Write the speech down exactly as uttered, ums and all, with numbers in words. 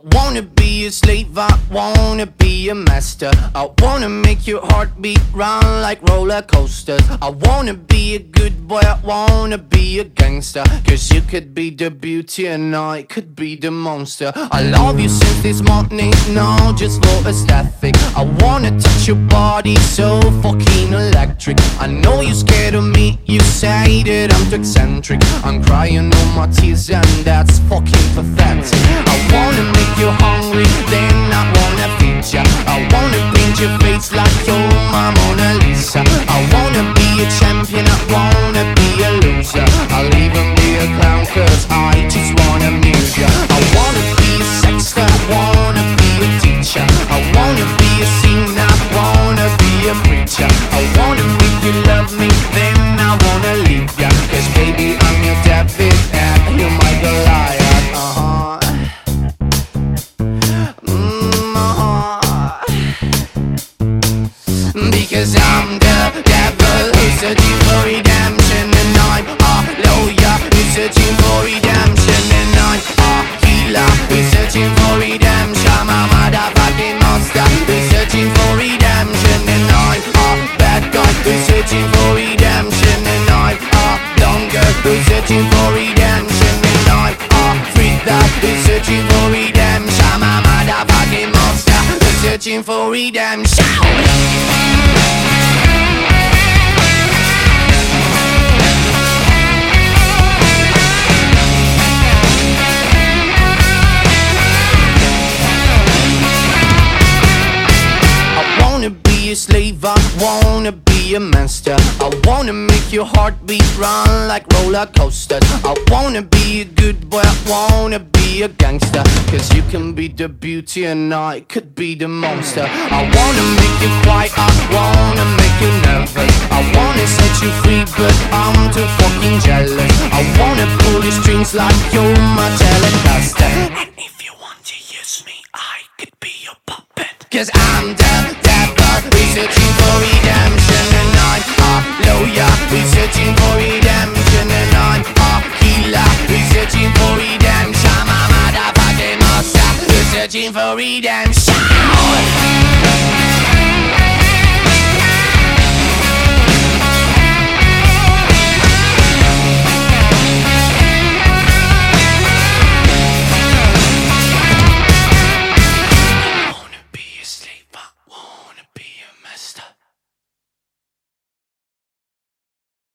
wanna be a slave, I wanna be a master. I wanna make your heartbeat run like roller coasters. I wanna be a good boy, I wanna be a gangster. Cause you could be the beauty and I could be the monster. I love you since this morning, no, just for aesthetic. I wanna touch your body so fucking electric. I know you're scared of me, you say that I'm too eccentric. I'm crying all my tears and that's fucking pathetic. I wanna make you hungry, then I wanna feed ya. I wanna paint your face like you're my Mona Lisa. I wanna be a champion, I wanna be a loser. I'll even be a clown cause I just wanna amuse ya. I wanna be a sexter, I wanna be a teacher. I wanna be a singer, I wanna be a preacher. I wanna make you love me, then I wanna leave ya. Cause baby I'm your David and you're my Goliath. Uh-huh. Mm, uh-huh. Because I'm the devil who's searching for redemption. And I'm a lawyer who's searching for redemption. And I'm a healer who's searching for redemption. I'm a motherfucking monster who's searching for redemption. And I'm a bad guy who's searching for redemption. And I'm a dumb girl who's searching for redemption. And I'm a freak that who's searching for redemption. I'm a motherfucking monster who's searching for redemption. A slave, I wanna be a master. I wanna make your heartbeat run like roller coasters. I wanna be a good boy, I wanna be a gangster. Cause you can be the beauty and I could be the monster. I wanna make you quiet, I wanna make you nervous. I wanna set you free but I'm too fucking jealous. I wanna pull your strings like you're my Telecaster. And if you want to use me, I could be your puppet. Cause I'm the devil, we're searching for redemption. And I'm a lawyer, we're searching for redemption. And I'm a healer, we're searching for redemption. I'm a motherfucking monster, we're searching for redemption.